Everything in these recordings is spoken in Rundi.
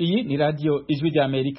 Iyi ni radio Ijwi ry'Amerika.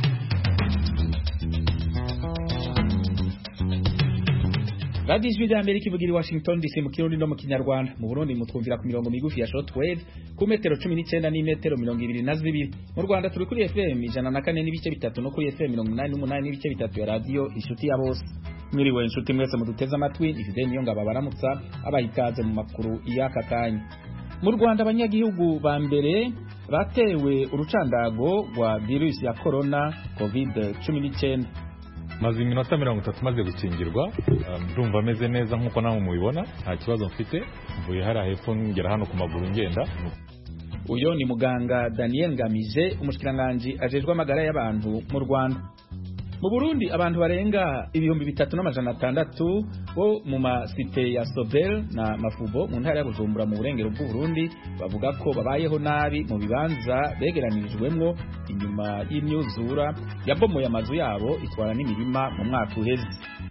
Radio Ijwi ry'Amerika ivugira i Washington DC mu Kirundi no mu Kinyarwanda. Mu Burundi mutwumvira ku mirongo migufi ya shortwave ku metero 19 n'imetero 22. Mu Rwanda turi kuri FM 104 n'ibice bitatu no kuri FM 88 n'ibice bitatu ya radio Inshuti ya Bose. Mwiriwe inshuti mwese muduteza amatwi, ifite niyo ngaba baramutsa abayikaze mu makuru y'aka kanya. Mu Rwanda abanyagihugu ba mbere batewe urucandago rwa virus ya corona COVID-19. Maze iminota 30 maze gukingirwa, ndumva ameze neza nkuko namwe mubibona, nta kibazo mfite, mvuye hari hepfo ngera hano ku maguru ngenda. Uyo ni muganga Daniel Ngamije, umushikiranganje ajejwe amagara y'abantu mu Rwanda. Mu Burundi abantu barenga 3600 bo mu masite ya Sobel na Mafubo mu ntara ya Bujumbura mu burengero bw'u Burundi bavuga ko babayeho nabi mu bibanza begeranirijwemwo inyuma y'imyuzura yabomoye amazu yabo itwara n'imirima mu mwaka uheze.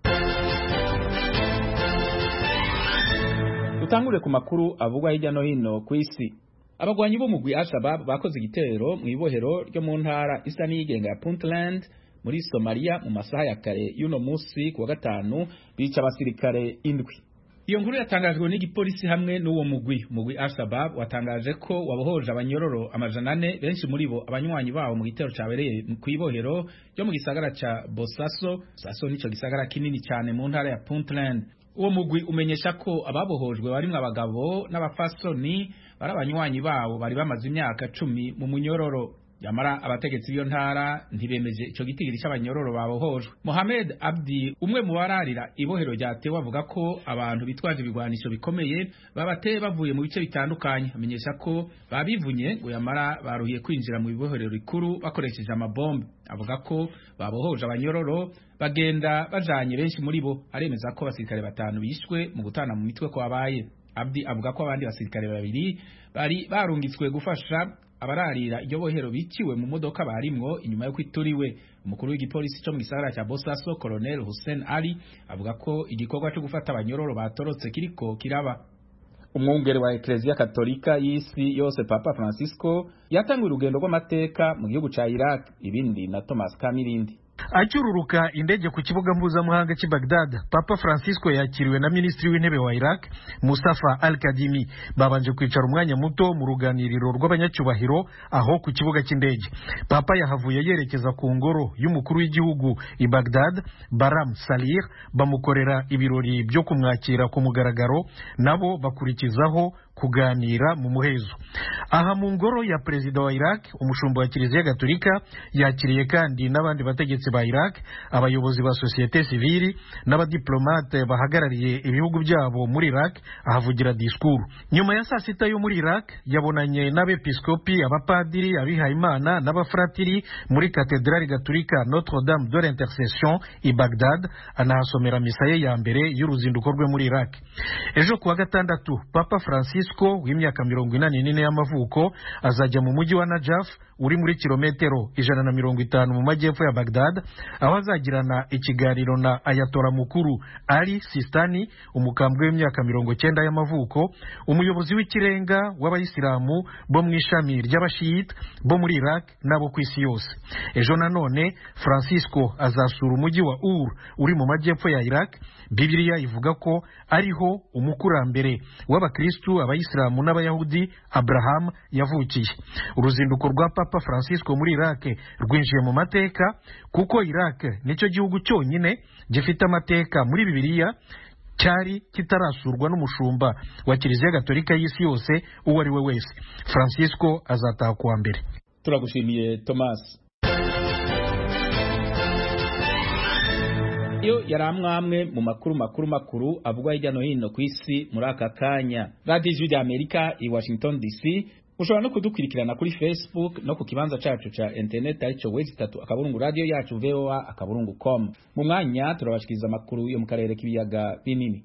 Tutangure ku makuru avugwa hirya no hino ku isi. Abagwanyi bo mugwi Al-Shabaab bakoze igitero mu ibohero ryo mu ntara isa n'iyigenga ya Puntland muri Somalia mu masaha ya kare y'uno musi kuwa gatanu bica abasirikare 7. Iyo nkuru yatangajwe n'igipolisi hamwe n'uwo mugwi Al-Shabaab watangaje ko wabohoje abanyororo 400 benshi muri bo abanywanyi bawo mu gitero cabereye ku ibohero ryo mu gisagara ca Bosaso. Saso nico gisagara kinini cyane mu ntara ya Puntland. Uwo mugwi umenyesha ko ababohojwe barimwe abagabo n'abafasoni bari abanywanyi bawo bari bamaze imyaka 10 mu munyororo. Yamara abategetsi b'iyo ntara ntibemeje ico gitigiri c'abanyororo babohojwe. Mohamed Abdi umwe mu bararira ibohero ryatewe avuga ko abantu bitwaje ibigwanisho bikomeye babateye bavuye mu bice bitandukanye. Amenyesha ko babivunye ngo yamara baruhiye kwinjira mu ibohero rikuru bakoresheje amabombe. Avuga ko babohoje abanyororo bagenda bajanye benshi muri bo. Aremeza ko abasirikare 5 bishwe mu gutana mu mitwe kwabaye. Abdi avuga ko abandi basirikare 2 bari barungitswe gufasha abararira iryo bohero biciwe mu modoka barimwo inyuma yo kwituriwe. Umukuru w'igipolisi cyo mu gisagara cya Bosaso Colonel Hussein Ali avuga ko igikorwa cyo gufata abanyororo batorotse kiriko kiraba. Umwungere wa Ecclesia Katolika y'isi yose Papa Francisco yatanguye urugendo rw'amateka mu gihugu ca Iraq. Ibindi na Thomas Kamirindi. Acyururuka indege ku kibuga mpuzamahanga cy'i Baghdad, Papa Francisco yakiriwe na Minisitiri w'Intebe wa Iraq Mustafa Al-Kadhimi. Babanje kwicara umwanya muto mu ruganiriro rw'abanyacyubahiro aho ku kibuga cy'indege. Papa yahavuye yerekeza ku ngoro y'umukuru w'igihugu i Baghdad, Baram Salih, bamukorera ibirori byo kumwakira ku mugaragaro, nabo bakurikizaho kuganira mu muhezo. Aha mu ngoro ya Perezida wa Iraq, umushumba wa Kiliziya Gatolika yakiriye kandi n'abandi bategetsi ba Iraq, abayobozi ba societe civile n'abadiplomate bahagarariye ibihugu byabo muri Iraq. Ahavugira diskuru. Nyuma ya saa sita yo muri Iraq yabonanye n'abepiskopi, abapadiri, abihayimana n'abafratiri muri Katedrali Gatolika Notre Dame de l'Intercession i Baghdad, anahasomera misa ye ya mbere y'uruzinduko rwe muri Iraq. Ejo kuwa gatandatu Papa Francisco w'imyaka 44 y'amavuko azajya mu mujyi wa Najaf uri muri kilometero 150 mu majyepfo ya Baghdad, aho azagirana ikiganiro na Ayatollah mukuru Ali Sistani, umukambwe w'imyaka 90 y'amavuko, umuyobozi w'ikirenga w'abayisilamu bo mu ishami ry'abashiyita bo muri Iraq nabo ku isi yose. Ejo nanone Francisco azasura umujyi wa Ur uri mu majyepfo ya Iraq. Bibiliya ivuga ko ariho umukurambere w'abakristu, abayisilamu n'abayahudi Abraham yavukiye. Uruzinduko rwa Papa Francisco muri Iraq rwinjiye mu mateka kuko Iraq nicyo gihugu cyonyine gifite amateka muri Bibiliya cyari kitarasurwa n'umushumba wa Kiliziya Gatolika y'isi yose uwo ari we wese. Francisco azataha kuwa mbere. Turagushimiye Thomas. Iyo yaramwamwe mu makuru avugwa hirya no hino ku isi muri aka kanya. Radio Ijwi ry'Amerika i Washington DC. Ushobora no kudukurikirana kuri Facebook no ku kibanza cacu ca internet arico www.akaburungu radio yacu voa.com. Mu mwanya turabashikiriza amakuru yo mu karere k'ibiyaga binini.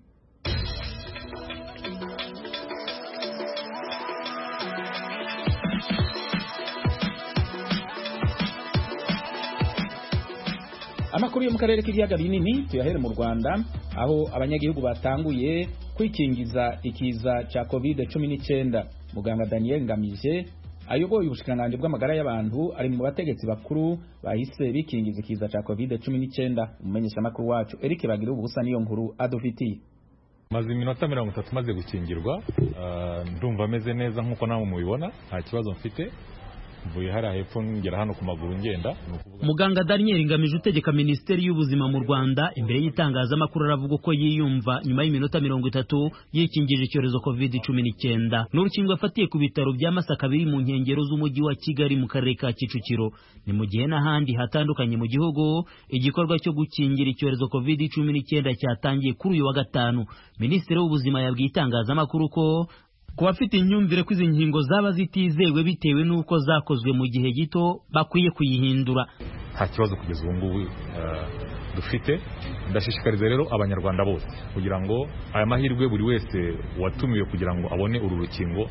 Amakuru yo mu karere k'ibiyaga binini tuyahere mu Rwanda, aho abanyagihugu batanguye kwikingiza ikiza ca COVID-19. Muganga Daniel Ngamije ayoboye ubushikiranganji bw'amagara y'abantu ari mu bategetsi bakuru bahise bikingiza ikiza ca COVID-19. Umumenyeshamakuru wacu Eric Bagira ubusa niyo nkuru adufitiye. Maze iminota 30 maze gukingirwa, ndumva ameze neza nkuko namwe mubibona, nta kibazo mfite. Mvuye hara hepfo ngera hano ku maguru ngenda. Muganga Daniel Ngamije utegeka Minisiteri y'Ubuzima mu Rwanda imbere y'itangazamakuru aravuga ko yiyumva nyuma y'iminota 30 yikingije icyorezo COVID-19. N'urukingo afatiye ku bitaro bya Masaka biri mu nkengero z'umujyi wa Kigali mu karere ka Kicukiro. Ni mu gihe n'ahandi hatandukanye mu gihugu igikorwa cyo gukingira icyorezo COVID-19 cyatangiye kuri uyu wa gatanu. Minisitiri w'Ubuzima yabwiye itangazamakuru ko ku bafite imyumvire ko izi nkingo zaba zitizewe bitewe n'uko zakozwe mu gihe gito bakwiye kuyihindura. Nta kibazo kugeza ubu ngubu dufite. Ndashishikariza rero abanyarwanda bose kugira ngo aya mahirwe buri wese watumiwe kugira ngo abone uru rukingo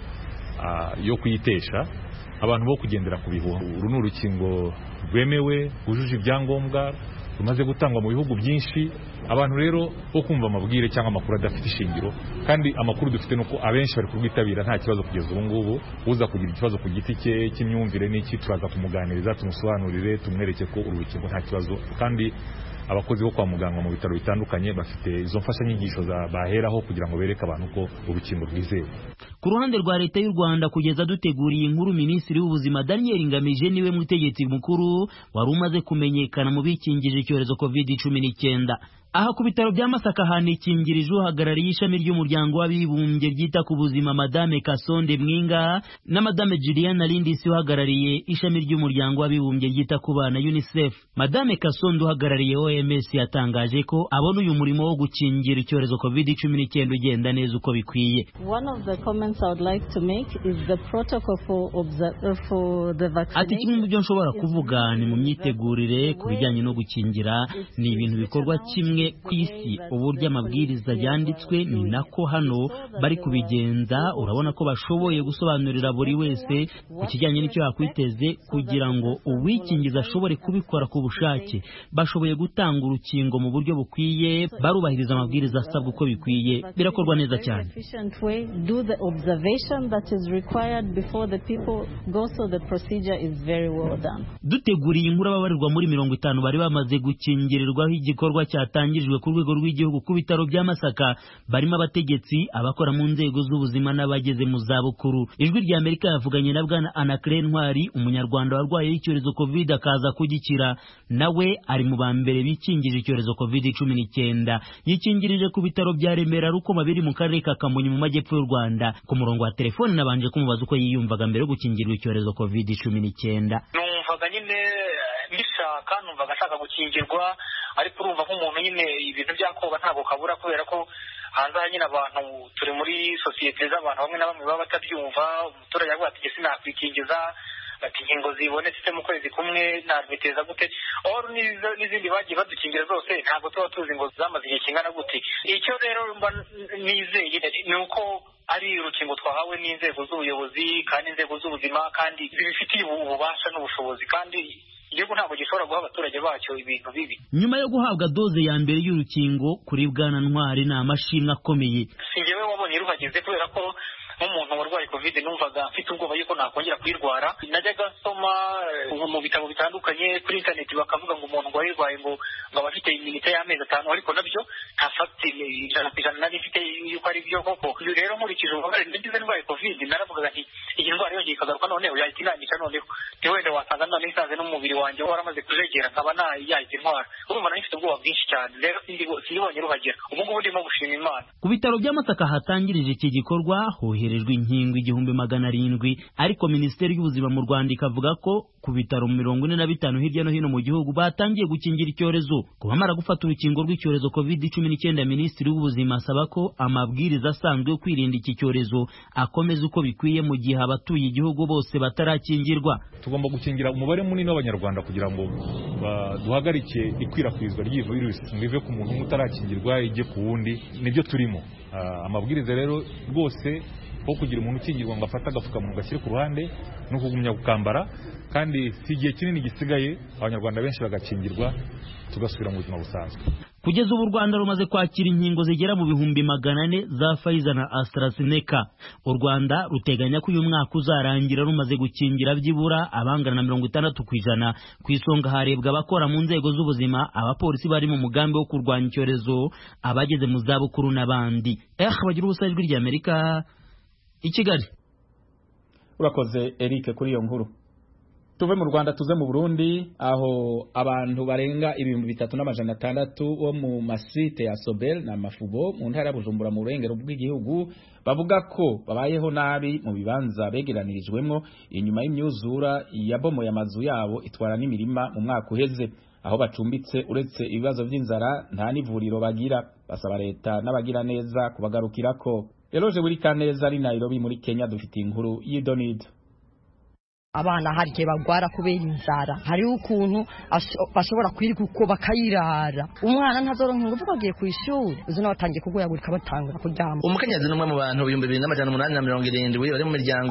yo kuyitesha, abantu bo kugendera ku bihuha. Uru ni urukingo rwemewe, rwujuje ibyangombwa, rumaze gutangwa mu bihugu byinshi. Abantu rero bo kumva amabwire cyangwa amakuru adafite ishingiro, kandi amakuru dufite nuko abenshi bari kurwitabira nta kibazo kugeza ubu ngubu. Uza kugira ikibazo ku giti cye cy'imyumvire n'iki turaza kumuganiriza, tumusobanurire, tumwereke ko uru rukingo nta kibazo. Kandi abakozi bo kwa muganga mu bitaro bitandukanye bafite izo mfashanyigisho baheraho kugira ngo bereke abantu ko urukingo rwizewe. Ku ruhande rwa leta y'u Rwanda kugeza duteguriye inkuru, Minisitiri w'Ubuzima Daniel Ngamije niwe mutegetsi mukuru wari umaze kumenyekana mu bikingije icyorezo COVID-19. Aha ku bitaro bya Masaka hanikingirije uhagarariye ishami ry'umuryango w'abibumbye ryita ku buzima Madame Kasonde Mwinga na Madame Juliana Lindisi uhagarariye ishami ry'umuryango w'abibumbye ryita ku bana UNICEF. Madame Kasonde uhagarariye OMS yatangaje ko abona uyu murimo wo gukingira icyorezo COVID-19 ugenda neza uko bikwiye. One of the comments I would like to make is the protocol for the vaccination. Ati kimwe mu byo nshobora kuvuga ni mu myitegurire ku bijyanye no gukingira, ni ibintu bikorwa kimwe ku isi. Uburyo amabwiriza yanditswe ni nako hano bari kubigenza. Urabona ko bashoboye gusobanurira buri wese ku kijyanye n'icyo yakwiteze kugira ngo uwikingiza ashobore kubikora ku bushake. Bashoboye gutanga urukingo mu buryo bukwiye, barubahiriza amabwiriza asabwa uko bikwiye, birakorwa neza cyane. Do the observation that is required before the people go, so the procedure is very well done. Duteguriye inkuru ababarirwa muri 50 bari bamaze gukingirirwaho igikorwa cyatangijwe ku rwego rw'igihugu ku bitaro bya Masaka, barimo abategetsi, abakora mu nzego z'ubuzima n'abageze mu zabukuru. Ijwi rya Amerika yavuganye na bwana Anacre Ntwari, umunyarwanda warwaye icyorezo COVID akaza kugikira, nawe ari mu bambere bikingije icyorezo COVID-19. Yikingirije ku bitaro bya Remera Rukoma biri mu karere ka Kamonyi mu majyepfo y'u Rwanda. Ku murongo wa telefone nabanje kumubaza uko yiyumvaga mbere yo gukingirwa icyorezo COVID-19. Numvaga nyine bishaka, numvaga ashaka gukingirwa, ariko urumva nk'umuntu nyine ibintu byakoba ntabwo kabura, kubera ko hanze nyine abantu turi muri sosiyete z'abantu bamwe na bamwe baba batabyumva. Umuturage avuga ati ese nakwikingiza, ati inkingo zibonetse mu kwezi kumwe nabiteza gute, n'izindi bagiye badukingira zose ntabwo tuba tuzi ngo zamaze igihe kingana gute. Icyo rero mba nizeye ni uko ari urukingo twahawe n'inzego z'ubuyobozi kandi inzego z'ubuzima, kandi zibifitiye ububasha n'ubushobozi, kandi igihugu ntabwo gishobora guha abaturage bacyo ibintu bibi. Nyuma yo guhabwa doze ya mbere y'urukingo kuri bwana Ntwari ni amashimwe akomeye. Si njyewe wabonye ruhageze, kubera ko nk'umuntu warwaye COVID numvaga mfite ubwoba yuko nakongera kuyirwara. Najyaga nsoma mu bitabo bitandukanye kuri internet bakavuga ngo umuntu wayirwaye ngo aba afite iminota y'amezi 5, ariko nabyo nta fagiti 100% nari mfite yuko ari byo koko. Iyo rero nkurikije ububabare ndagize ndwaye COVID, naravugaga nti iyi ndwara yongeye ikagaruka noneho yahita inangisha, noneho wenda wasanga none isanze n'umubiri wanjye waramaze kujegera nkaba yahita intwara. Urumva nari mfite ubwoba bwinshi cyane, rero sindibonye ruhagera. Ubu ngubu ndimo gushima Imana. Ku bitaro bya Masaka hatangirije iki gikorwa hoherejwe inkingo 700, ariko Minisiteri y'Ubuzima mu Rwanda ikavuga ko ku bitaro 45 hirya no hino mu gihugu batangiye gukingira icyorezo. Kubamara gufata urukingo rw'icyorezo COVID-19, Minisitiri w'Ubuzima asaba ko amabwiriza asanzwe yo kwirinda iki cyorezo akomeza uko bikwiye mu gihe abatuye igihugu bose batarakingirwa. Tugomba gukingira umubare munini w'abanyarwanda kugira ngo duhagarike ikwirakwizwa ry'iyi virus, ngive ku muntu utarakingirwa ijye ku wundi. Nibyo turimo. Amabwiriza rero rwose ko kugira umuntu ukingirwa ngo afate agapfukamunwa gashyire ku ruhande no kugumya gukambara, kandi si igihe kinini gisigaye abanyarwanda benshi bagakingirwa tugasubira mu buzima busanzwe. Kugeza ubu u Rwanda rumaze kwakira inkingo zigera mu bihumbi 400 za Pfizer na AstraZeneca. U Rwanda ruteganya ko uyu mwaka uzarangira rumaze gukingira byibura abangana na 60%. Ku isonga harebwa abakora mu nzego z'ubuzima, abapolisi bari mu mugambi wo kurwanya icyorezo, abageze mu zabukuru n'abandi. Bagira ubusa ijwi rya Amerika i Kigali. Urakoze Eric kuri iyo nkuru. Tuve mu Rwanda tuze mu Burundi, aho abantu barenga 3600 bo mu masite ya Sobel na Mafubo mu ntara ya Bujumbura mu burengero bw'igihugu bavuga ko babayeho nabi mu bibanza begeranirijwemo inyuma y'imyuzura yabomoye amazu yabo itwara n'imirima mu mwaka uheze. Aho bacumbitse uretse ibibazo by'inzara nta n'ivuriro bagira, basaba leta n'abagira neza kubagarukirako. Eloge buri kaneza ari Nairobi muri Kenya dufite inkuru y'Idonid. Abana harike bagwara kubera inzara, hari ukuntu bashobora kwirika uko bakayirara. Umwana ntazoronka ngo bagiye ku ishuri, uzuna batangiye kugoyagurika batangura kuryama. Umukenyezi numwe mu bantu 2870 bari mu miryango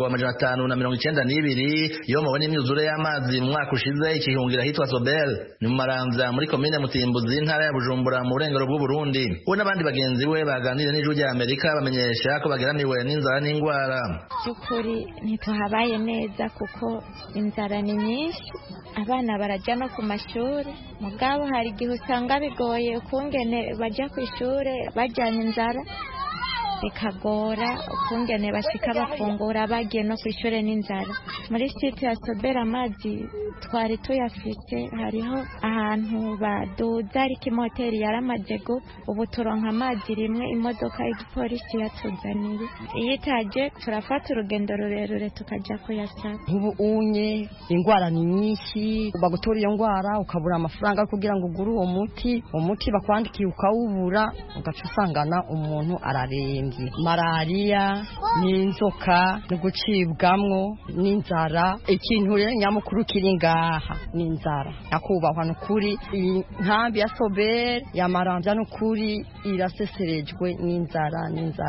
592 yo mubona imyuzure y'amazi mu mwaka ushize ikihungira hitwa Sobel ni mu Maramvya muri commune Mutimbuzi intara ya Bujumbura mu burengero bw'u Burundi. We n'abandi bagenzi we baganira n'ijwi rya Amerika bamenyesha ko bageramiwe n'inzara n'ingwara. Cyukuri ntituhabaye neza kuko inzara ni nyinshi, abana barajya no ku mashuri, mugabo hari igihe usanga bigoye ukungene bajya ku ishuri bajyanye inzara, bikagora ukungene bashika bafungura bagiye no ku ishuri n'inzara. Muri site ya Sobera amazi twari tuyafite, hariho ahantu baduza ariko imoteri yaramaze gupfa, ubu turonka amazi rimwe imodoka y'igipolisi yatuzaniye, iyo itaje turafata urugendo rurerure tukajya kuyasaba. Ubu unye ingwara ni nyinshi, bagutora iyo ngwara ukabura amafaranga kugira ngo ugure uwo muti bakwandikiye ukawubura, ugaca usangana umuntu ararembye. Malaria n'inzoka no gucibwamwo n'inzara, ikintu rero nyamukuru kiri ngaha n'inzara. Akubahwa n'ukuri inkambi ya Sobel ya Maramvya n'ukuri iraseserejwe n'inzara.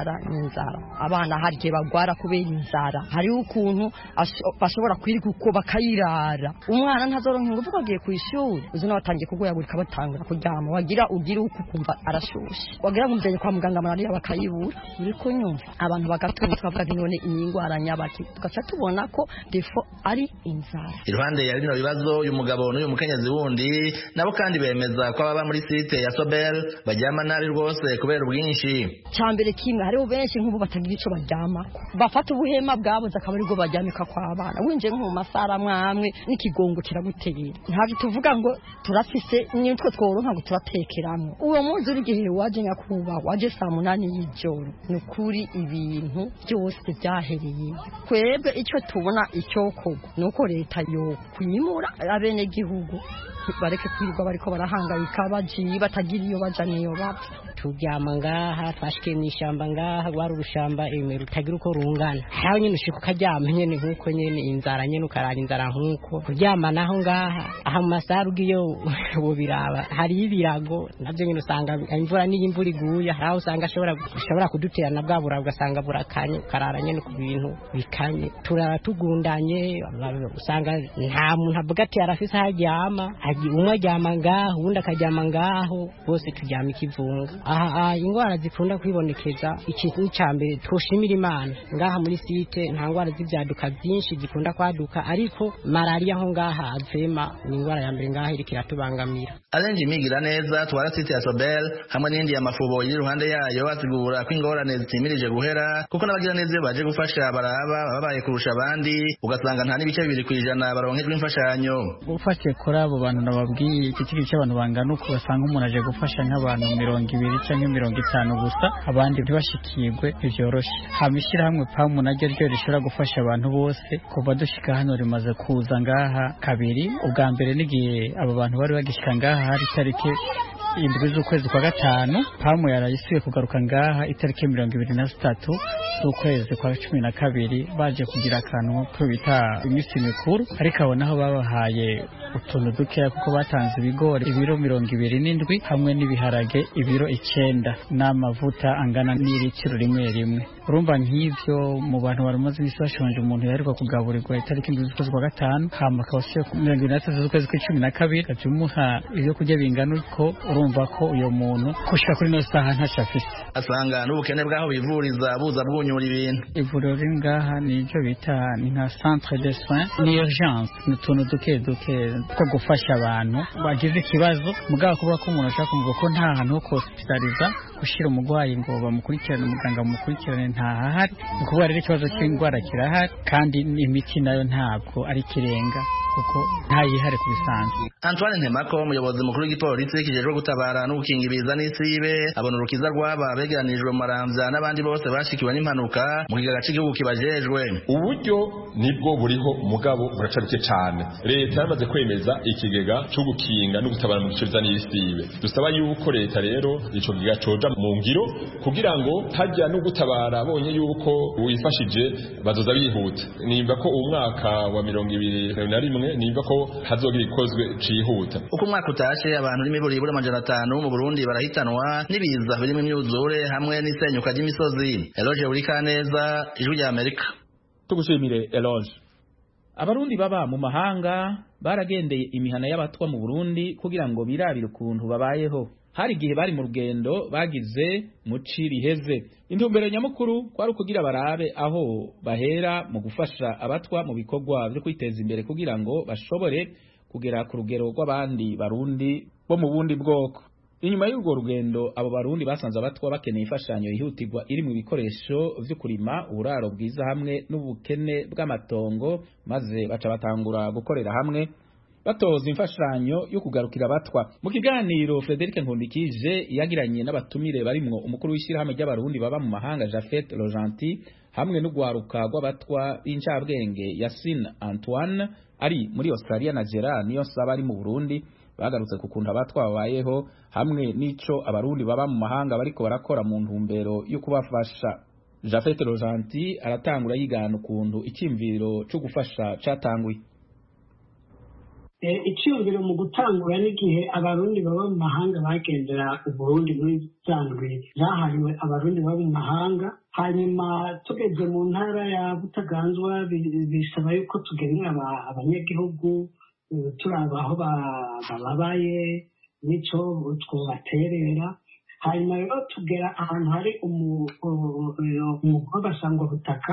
Abana harike bagwara kubera inzara, hari ukuntu bashobora kwirika uko bakayirara. Umwana ntazoronka ngo bagiye ku ishuri, uzuna batangiye kugoyagurika batangura kuryama, wagira ugira uko kumva arashushe, wagira ngumvye kwa muganga malaria bakayibura. Uriko nyumva abantu bagatunga twavuga none inyingwara nyabaki, tugaca tubona ko defo ari inzara. Iruhande ya bino bibazo uyu mugabo n'uyu mukenyezi wundi nabo kandi bemeza ko ababa muri site ya Sobel bajyama nabi rwose kubera ubwinshi. Cyambere kimwe hariho benshi nk'ubu batagira ico baryama, bafata ubuhema bwabo zakaba ariko baryamika kwa abana, winje nko mu masara mwamwe n'ikigongo kiragutera. Ntabwo tuvuga ngo turafise n'itwo tworonka ngo turatekeramo. Uwo munsi uri gihe waje nyakuba waje saa 8 y'ijoro, nukuri ibintu byose byahereye. Kwebwe icyo tubona icyo kogo nuko leta yo kunyimura abene gihugu bareke kwirirwa bariko barahangayika bagiye batagira iyo baja niyo bapfa. Turyama ngaha twashike mu ishamba ngaha gwari urushamba emwe rutagira uko rungana, hawo nyine ushika ukaryama nyene nkuko nyene inzara nyene ukarara inzara nkuko kuryama naho ngaha aha mu masaru giyo bo biraba hari ibirago navyo nyene usanga imvura n'imvura iguye, hawo usanga ashobora kuduterana bwabura ugasanga burakanye ukarara nyene ku bintu bikanye, turara tugundanye, usanga nta muntu avuga ati arafise haryama, umwe aryama ngaho undi akaryama ngaho, bose turyama ikivunga. Aha ingwara zikunda kwibonekeza, ikintu cyambere twoshimira Imana ngaha muri site nta ngwara z'ibyaduka byinshi zikunda kwaduka, ariko malaria ho ngaha azema ni ingwara ya mbere ngaha irikira tubangamira. Arenje imigira neza twara site ya Sobel hamwe n'indi ya Mafubo iri ruhande yayo asigura ko ingorane zitimirije guhera, kuko nabagira neza baje gufasha baraba babaye kurusha abandi, ugasanga nta n'ibice 2% baronkejwe imfashanyo. Ufashe kuri abo bantu nababwiye iki cy'abantu bangana uko basanga umuntu aje gufasha nk'abantu 20 cyangwa 50 gusa, abandi ntibashikirwe byoroshe. Hamishira hamwe pamu naryo ryo rishobora gufasha abantu bose. Kuva dushika hano rimaze kuza ngaha kabiri, ubwa mbere n'igihe abo bantu bari bagishika ngaha hari tarike indwi z'ukwezi kwa gatanu, pamu yarayisuye kugaruka ngaha itariki 23 z'ukwezi kwa 12 baje kugira akantu ko bita imisi mikuru, ariko abo naho babahaye utuntu dukeya kuko batanze ibigori ibiro 27 hamwe n'ibiharage ibiro 9 n'amavuta angana n'irikiro rimwe urumva nk'ivyo mu bantu baramaze imisi bashonje umuntu yaheruka kugaburirwa itariki 7 z'ukwezi kwa gatanu hama akabasiye ku 23 z'ukwezi kwa 12 gacumuha ibyo kurya bingana uko urumva ko uyo muntu kushika kuri no saha ntaca afise asanga n'ubukene bwaho bivuriza buza bwunyura ibintu ivuriro ringaha nico bita ni nka centre de soins ni urgence n'utuntu duke two gufasha abantu bagize ikibazo mugabo kuvuga ko umuntu ashaka kumva ko nta hantu ho hospitaliza gushira umugwayi ngo bamukurikirane umuganga bamukurikirane ntahari ukuvuga rero ikibazo cy'indwara kirahari kandi imiti nayo ntabwo ari kirenga kuko ntayihare kubisanzwe. Antoine Ntemako umuyobozi mukuru w'igipolisi kijejwe gutabara no gukinga ibiza n'isibe abona urukiza rwaba begeranijwe mu Maramvya n'abandi bose bashikiwe n'impanuka mu kigaga cy'igihugu kibajejwe. Uburyo nibwo buriho mugabo buracarike cyane. Leta yamaze kwemeza ikigega cyo gukinga no gutabara mu gice n'isibe. Dusaba yuko leta rero ico kigega coja mu ngiro kugira ngo hajya no gutabara bonye yuko wifashije bazoza bihuta. Nimba ko umwaka wa 2021 nimba ko hazogira ikozwe cihuta. Uko umwaka utashe abantu n'imiburi ibura 500 mu Burundi barahitanwa n'ibiza birimo imyuzure hamwe n'isenyuka ry'imisozi. Eloge Urikaneza, Ijwi rya Amerika. Tugushimire Eloge. Abarundi baba mu mahanga baragendeye imihana y'abatwa mu Burundi kugira ngo birabire ukuntu babayeho. Hari igihe bari mu rugendo bagize muci riheze. Intumbero nyamukuru kwari kugira barabe aho bahera mu gufasha abatwa mu bikorwa byo kwiteza imbere kugira ngo bashobore kugera ku rugero rw'abandi barundi bo mu bundi bwoko. Inyuma y'urwo rugendo abo barundi basanze abatwa bakeneye ifashanyo yihutirwa iri mu bikoresho vyo kurima, uburaro bwiza hamwe n'ubukene bw'amatongo, maze baca batangura gukorera hamwe batoza imfashanyo yo kugarukira abatwa. Mu kiganiro Frederic Nkundikije yagiranye n'abatumire barimwo umukuru w'ishirahamwe ry'abarundi baba mu mahanga Jafet Rojanti hamwe n'ugwaruka rw'abatwa b'incabwenge Yasin Antoine ari muri Australia na Gerard niyo saba ari mu Burundi bagarutse ku kuntu abatwa babayeho hamwe n'ico abarundi baba mu mahanga bariko barakora mu ntumbero yo kubafasha. Jafet Rojanti aratangura yigana ukuntu ikimviro cyo gufasha catanguye. Icyumviro mu gutangura n'igihe abarundi baba mu mahanga bagendera Burundi muri Zandwi zahariwe abarundi baba mu mahanga, hanyuma tugeze mu ntara ya Butaganzwa bisaba yuko tugenera abanyagihugu turaba aho babaye n'ico twobaterera. Hanyuma rero tugera ahantu hari w'abasangwa butaka,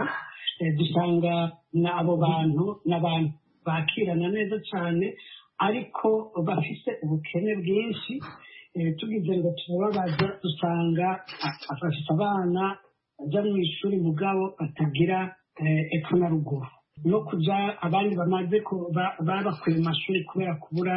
dusanga abo bantu n'abantu bakirana neza cyane ariko bafise ubukene bwinshi. Tugize ngo tubabaza dusanga afasha abana bajya mu ishuri mugabo batagira epfo na ruguru, no kuja abandi bamaze babakuye mu mashuri kubera kubura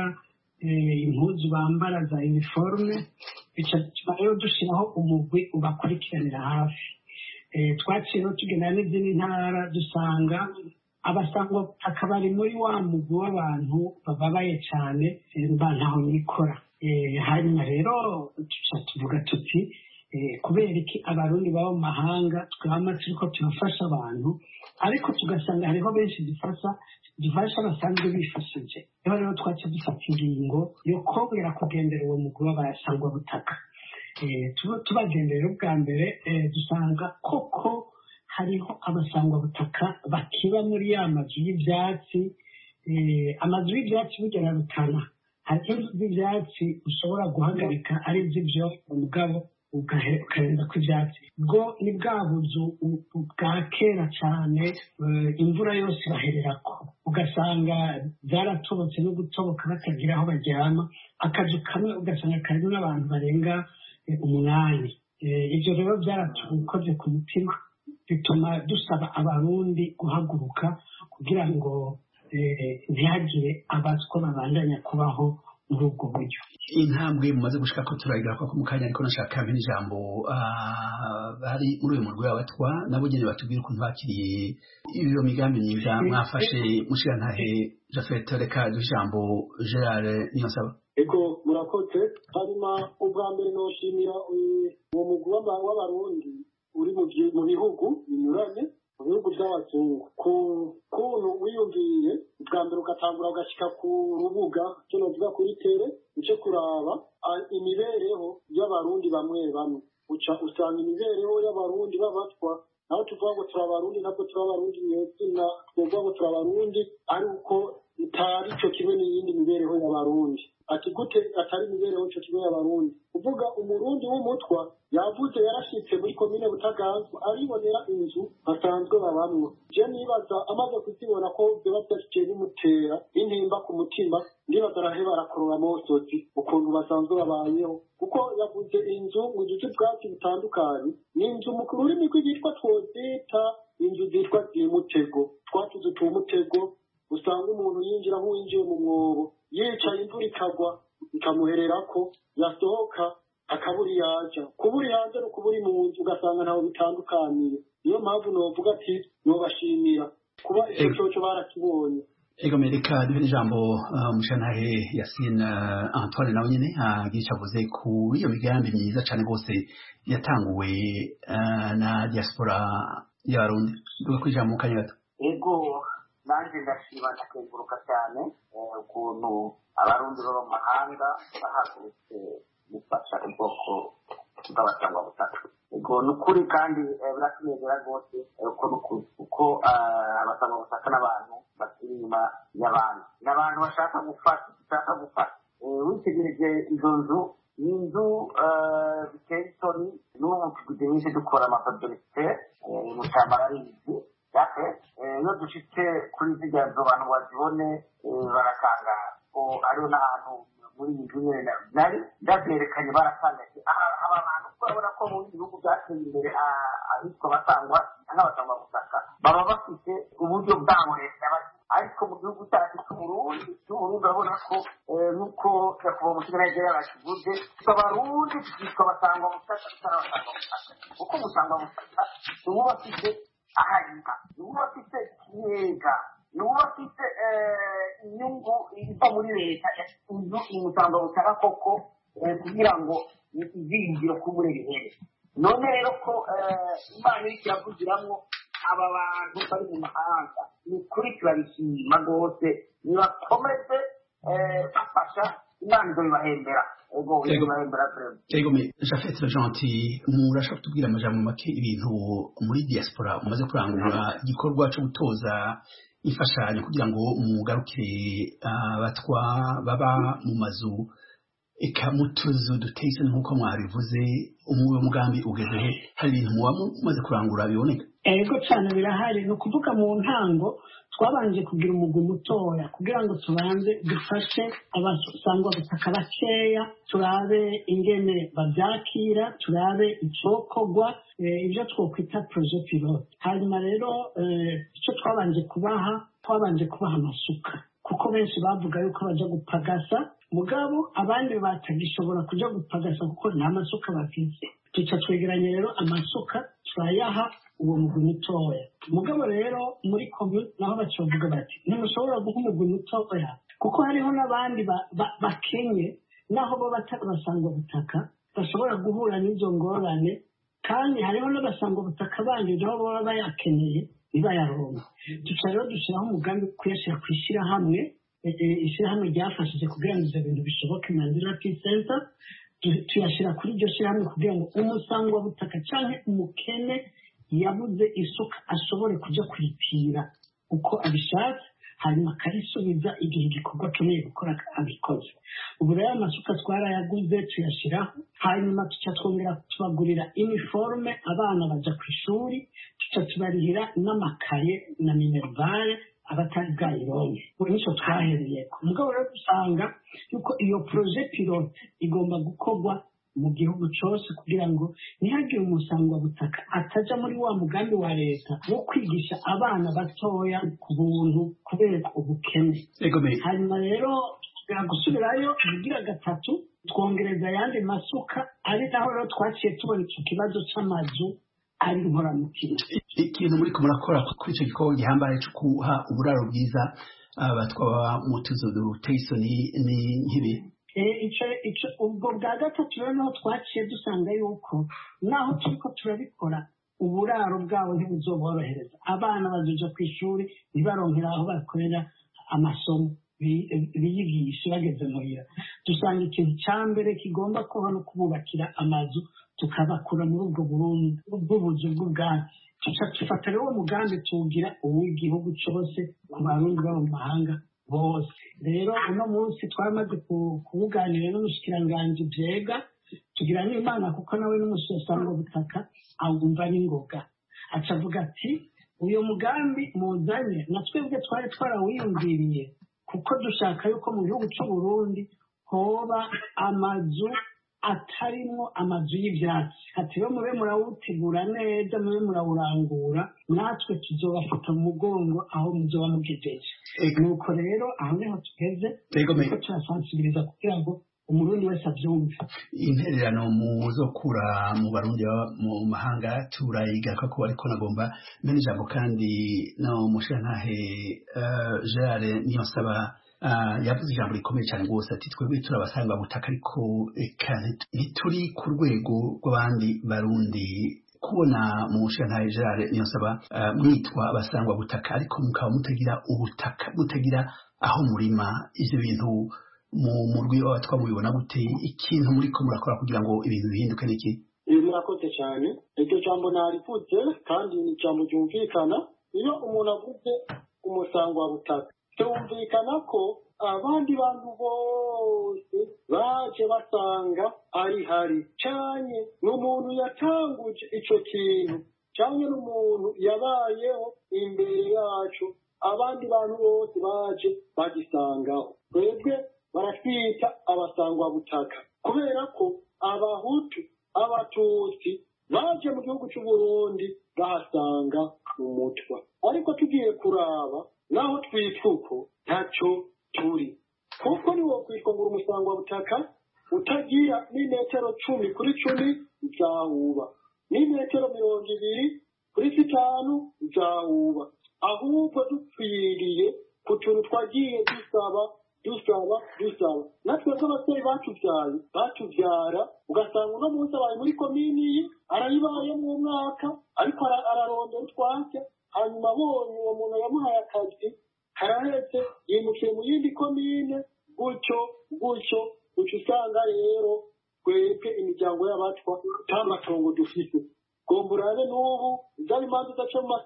impuzu bambara za uniforme, bica rero dushiraho umugwi ubakurikiranira hafi. Twaciye tugenda n'izindi ntara dusanga abasangwa akabari muri wa mugwi w'abantu bababaye cyane ntaho nikora. Hanyuma rero tuvuga tuti kubera iki abarundi baba mu mahanga twama turiko turafasha abantu ariko tugasanga hariho benshi dufasha basanzwe bifashije. Rero twaca dufata ingingo yo kongera kugendera uwo mugwi w'abasangwa butaka. Tubagendera ubwa mbere dusanga koko hariho abasangwa butaka bakiba muri ya mazu y'ivyatsi. Amazu y'ivyatsi bugera rutana, hariho inzu z'ivyatsi ushobora guhagarika ari iz'ivyo mugabo ukarenza ku ivyatsi. Bwo ni bwa buzu bwa kera cyane, imvura yose bahererako ugasanga zaratobotse no gutoboka batagira aho baryama. Akazu kamwe ugasanga karimo n'abantu barenga 8. Ivyo rero byaratukoze ku mutima, bituma dusaba abarundi guhaguruka kugira ngo ntihagire abatwa babandanya kubaho muri ubwo buryo. Intambwe mumaze gushika ko turagira ko mu kanya ariko nashaka kamenya ijambo bari muri uyu murwi w'abatwa nabo nyene batubwira ukuntu bakiriye iyo migambi myiza mwafashe mushirantahe Jafet. Reka ijambo Gerard Niyonsaba. Ego murakoze. Hanyuma ubwa mbere noshimira uwo mugwi w'abarundi uri mu bihugu binyuranye, mu bihugu by'abazungu ku kuntu wiyumviye bwa mbere ugatangura ugashyika ku rubuga cyo novuga kuri tere uce kuraba imibereho y'abarundi bamwe bamwe uca usanga imibereho y'abarundi b'abatwa naho tuvuga ngo turi abarundi ntabwo turi abarundi nyezina twebwe ngo turi abarundi ari uko itari cyo kimwe n'iyindi mibereho y'abarundi ati gute atari imibereho cyo kimwe y'abarundi uvuga umurundi w'umutwa yavuze yarashitse muri komine Butaganzwa aribonera inzu basanzwe babamwo je nibaza amaze kuzibona ko biba byashyikiye bimutera intimba ku mutima ndibaza araheba arakorora amosozi ukuntu basanzwe babayeho kuko yavuze inzu mu duce twatsi bitandukanye ni inzu mu rurimi rw'igitwa twozita inzu zitwa zimutego twatuzu tumutego usanga umuntu yinjira nk'uwinjiye mu mwobo yicaye imvura ikagwa ikamuhererako yasohoka akaburi yaja kuburi hanze no kuburi mu nzu ugasanga ntaho bitandukaniye niyo mpamvu novuga ati nobashimira kuba ico cyo barakibonye ego mereka duhe ijambo mushantahe Yasine Antoine nawe nyene agishavuze ku iyo migambi myiza cyane rwose yatanguwe na diaspora y'abarundi duhe kwijambo mu kanya gato. Ego nanje ndashima ndakenguruka cyane ukuntu abarundi bo mu mahanga bahagurutse gufasha ubwoko bw'abasangwa butaka. Ego nukuri kandi biratunezera rwose uko abasangwa butaka n'abantu bakiri inyuma y'abandi n'abantu bashaka gufasha witegereje izo nzu ni inzu biteye isoni n'ubu tugiye dukora amafabrice mu cyambararizi iyo dushitse kuri zirya nzu abantu bazibone barakangara ko ariho n'ahantu muri iyi nzu nyine nari ndabyerekanye barakangaye aba bantu urabona ko mu bihugu byateye imbere ahitwa basangwa n'abasangwa butaka baba bafite uburyo bwabo leta ariko mu gihugu cyacu cy'uburundi urabona ko nuko nyakubahwa umusiganage yabakivuze abarundi twitwa basangwa butaka tutarabasangwa butaka kuko umusangwa butaka ubu bafite aharika ubu bafite ikiyega ubu bafite inyungu iva muri leta inzu umusangwa butaka koko kugira ngo izingiro k'umure bihere none rero ko imana iri kiravugiramwo aba bantu bari mu mahanga ni ukuri turabishima rwose nibakomeze bafasha imana izo bibahembera ego me Jafet Gentil murashaka kutubwira amajambo make ibintu muri diaspora umaze kurangura igikorwa cyo gutoza imfashanyo kugira ngo mugarukire abatwa baba mu mazu eka mutuzo duteyise nk'uko mwabivuze umugambi ugeze he hari ibintu muba mumaze kurangura biboneka? Ego cyane birahari ni ukuvuga mu ntango twabanje kugira umugwi mutoya kugira ngo tubanze dufashe abasangwa butaka bakeya turabe ingene babyakira turabe icokorwa ibyo twokwita projet pilote hanyuma rero icyo twabanje kubaha amasuka kuko benshi bavuga yuko baja gupagasa mugabo abandi batagishobora kuja gupagasa kuko nta masuka bafite tuca twegeranye rero amasuka turayaha uwo mugwi mutoya mugabo rero muri commune naho bacovuga bati ntimushobora guha umugwi mutoya kuko hariho n'abandi bakenye naho bo batarabasangwa butaka bashobora guhura n'izo ngorane kandi hariho n'abasangwa butaka bandi nabo baba bayakeneye ntibayaronke tuca rero dushyiraho umugambi kuyashyira ku ishyirahamwe ishyirahamwe ryafashije kugira ngo ibyo bintu bishoboke Mandela Peace Center tuyashyira kuri iryo shyirahamwe kugira ngo umusangwa butaka cyangwa umukene yabuze isuka ashobore kujya kwitira uko abishatse hanyuma akarisubiza igihe igikorwa akeneye gukora abikoze ubu rero amasuka twarayaguze tuyashyiraho hanyuma tuca twongera tubagurira iniforme abana baja ku ishuri tuca tubarihira n'amakaye na minervare abatari bwayironke ubu nicyo twahereyeko mugabo rero dusanga yuko iyo projet pilote igomba gukorwa mu gihugu cyose kugira ngo ntihagire umusangwa butaka ataja muri wa mugambi wa leta wo kwigisha abana batoya ku buntu kubera ubukene hanyuma rero gusubirayo kugira gatatu twongereza ayandi masuka ari naho rero twaciye tubona icyo kibazo c'amazu ari inkoramutima ikintu muri ko murakora kuri icyo gikorwa gihambaye cyo kuha uburaro bwiza abatwa mu tuzo duteye isoni n'ibi ubwo bwa gatatu rero naho twaciye dusanga yuko naho turiko turabikora uburaro bwabo ntibuzoborohereza abana bazoja ku ishuri ntibaronkera aho bakorera amasomo biyigisha bageze muhira dusanga ikintu cya mbere kigomba kuba no kububakira amazu tukabakura muri ubwo bw'ubuzu bw'ubwami tufata rero uwo mugambi tuwugira uw'igihugu cyose ku barundi baba mu mahanga bose rero uno munsi twamaze kuwuganira n'umushikiranganji vyega tugira n'imana kuko nawe n'umusosangwabutaka awumva n'ingoga acavuga ati uyu mugambi muzanye na twebwe twari twarawiyumviriye kuko dushaka yuko mu gihugu cy'u Burundi hoba amazu atarimwo amazu y'ivyatsi ati rero mube murawutegura neza mube murawurangura natwe tuzobafata mu mugongo aho muzoba mugejeje nuko rero aho niho tugeze kuko turasansibiriza kugira ngo umurundi wese avyumve intererano muzokura mu barundi baba mu mahanga turayigaruka ko ariko nagomba mene ijambo kandi no mushirantahe Gerard Niyonsaba yavuze ijambo rikomeye cyane rwose ati twebwe turabasanga butaka ariko ntituri ku rwego rw'abandi barundi kubona mu mushirantahe Gerard Niyonsaba mwitwa abasangwa butaka ariko mukaba mutagira ubutaka mutagira aho murima ivyo bintu mu murwi w'abatwa mubibona gute ikintu muriko murakora kugira ngo ibintu bihinduke niki murakoze cyane iryo jambo narivutse kandi ni ijambo ryumvikana iyo umuntu avuze umusango wa butaka byumvikana ko abandi bantu bose baje basanga ari hari cyane n'umuntu yatanguje ico kintu cyane n'umuntu yabayeho imbere yacu abandi bantu bose baje bagisangaho twebwe baratwita abasangwa butaka kubera ko abahutu abatutsi baje mu gihugu cy'u Burundi bahasanga umutwa ariko tugiye kuraba naho twitwa uko ntacyo turi kuko niwo kwitwa ngo umusangwa butaka utagira n'imetero 10 kuri 10 uzawuba n'imetero 20 kuri 5 uzawuba ahubwo dupfiriye ku tuntu twagiye dusaba natwe nk'ababyeyi batubyara ugasanga uno munsi abaye muri komini arayibaye mu mwaka ariko ararondera utwatsi hanyuma abonye uwo muntu yamuhaye akazi karahetse yimukiye mu yindi komine gutyo usanga rero twebwe imiryango y'abatwa nta matongo dufite gomba urabe n'ubu zari imanza udaca mu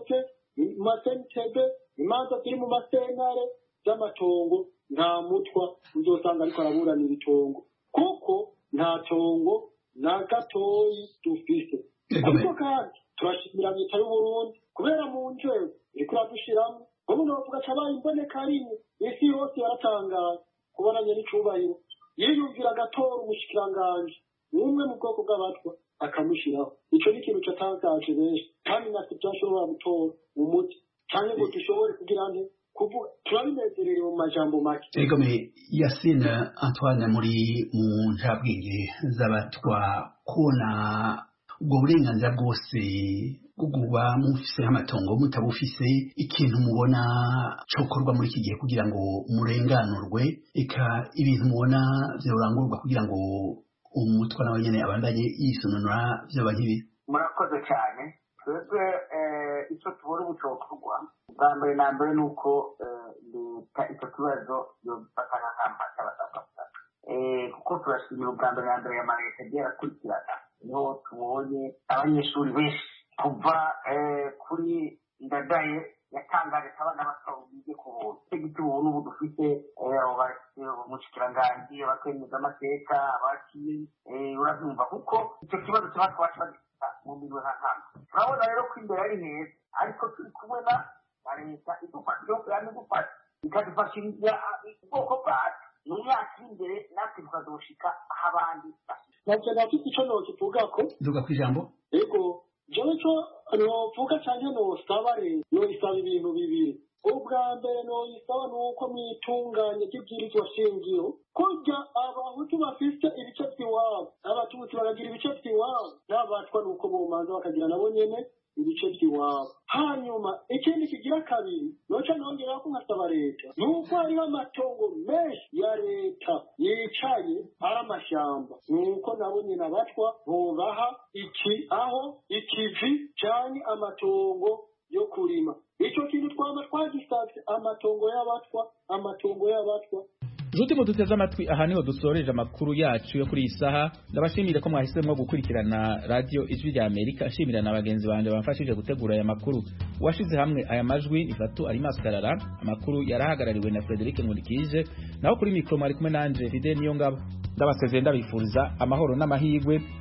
masentebe imanza ziri mu masentare z'amatongo nta mutwa uzosanga ariko araburanira itongo kuko nta tongo na gatoyi dufise ariko kandi turashimira leta y'u Burundi kubera mu njyewe iriko iradushiramo ubu novuga cabaye imboneka rimwe isi yose yaratangaye kubonanye n'icubahiro yiyumvira agatora umushikiranganji umwe mu bwoko bw'abatwa akamushiraho ico ni ikintu catangaje benshi kandi natwe turashobora gutora umuti canke ngo dushobore kugira nte kuvuga turabinezerewe mu majambo make egome Yasine Antoine muri mu njabwenge z'abatwa kubona ubwo burenganzira bwose kuguba mufise amatongo mutabufise ikintu mubona cokorwa muri iki gihe kugira ngo murenganurwe eka ibintu mubona vyorangurwa kugira ngo umutwa nawe nyene abandanye yisununura vyoba nk'ibi murakoze cyane twebwe icyo tubona ubucokorwa bwa mbere na mbere ni uko leta icyo kibazo yobifata nk'akamba cy'abasabwa kuko turashimira ubwa mbere na mbere ya leta agiye arakurikirana niho tubonye abanyeshuri benshi kuva kuri ndadaye yatangaje ko abana bato bige ku buntu icyo giti ubuntu ubu dufite umushikiranganji abakemeza amateka abakiye urabyumva kuko icyo kibazo kiba twashobora mu mirimo nka hano turabona rero ko imbere ari heza ariko turi kumwe na leta idufasha ikadufashiriza ubwoko bwacu mu myaka iri imbere natwe tukazoshika aho abandi navyo nafite ico nokivugako nduga kw'ijambo ego jewe co novuga canke nosaba rero noisaba ibintu bibiri ubwa mbere noyisaba nuko mwitunganye ry'ibwirizwa shingiro kurya abahutu bafise ibice vy'iwabo abatutsi bakagira ibice vy'iwabo n'abatwa nuko bomanza bakagira nabo nyene ibice by'iwabo hanyuma ikindi kigira kabiri noca nongera ko nkasaba leta nuko hariho amatongo menshi ya leta yicaye ari amashyamba nuko nabo nyine abatwa bobaha aho ikivi cyane amatongo yo kurima. Icyo kintu twaba twagisabye amatongo y'abatwa. Juti muduteze amatwi aha niho dusoreje amakuru yacu yo kuri iyi saha. Ndabashimire ko mwahisemo gukurikirana radio Ijwi rya Amerika. Ashimira na bagenzi banje bamfashije gutegura aya makuru. Washize hamwe aya majwi ni Fatu Alimas Karara. Amakuru yarahagarariwe na Frederic Nkurikije. Naho kuri mikro mwari kumwe nanje Fidel Niyongabo. Ndabasezeye ndabifuriza amahoro n'amahirwe.